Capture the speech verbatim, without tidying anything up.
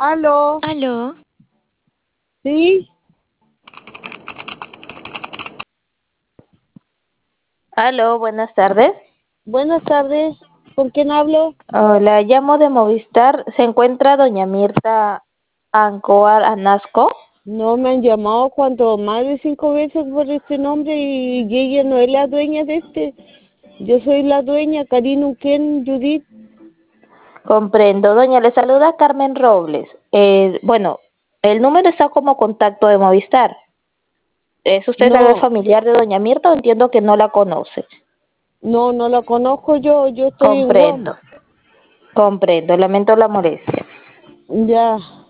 Aló, Aló, sí, Aló, buenas tardes. buenas tardes. ¿Con quién hablo? Hola, llamo de Movistar. ¿Se encuentra doña Mirta Ancoar Anasco? No me han llamado cuando más de cinco veces por este nombre y, y ella no es la dueña de este. Yo soy la dueña, Karina Uquén Judith. Comprendo. Doña, le saluda Carmen Robles. Eh, bueno, el número está como contacto de Movistar. ¿Es usted tal vez No, familiar de doña Mirta o entiendo que no la conoce? no, no la conozco yo, yo estoy en Comprendo, Guam. comprendo. Lamento la molestia. Ya.